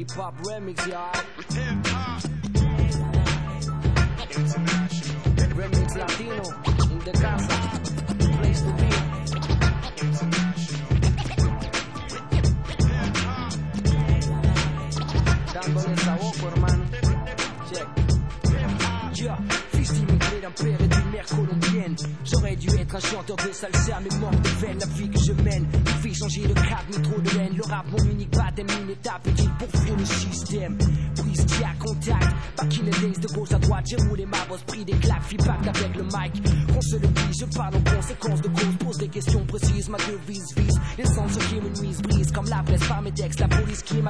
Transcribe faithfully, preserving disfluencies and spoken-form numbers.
Hip Hop Remix, y'all. Hip Hop International. Remix Latino, in the casa, place to be. Dándole sabor, hermano. Check. Yeah. Fils d'immigré d'un père et d'une mère colombienne. J'aurais dû être un chanteur de salsa, mais mort de veine. La vie que je mène, il fait changer de cap, mais trop de haine. Le rap, mon unique baptême, une étape utile pour fuir le système. Brise qui a contact, back in the days de gauche à droite. J'ai roulé ma bosse, pris des claques, fille pacte avec le mic. On se le dit, je parle en conséquence de cause. Pose des questions précises, ma devise vise. Les sens qui me nuisent brise comme la presse par mes textes. La police qui m'a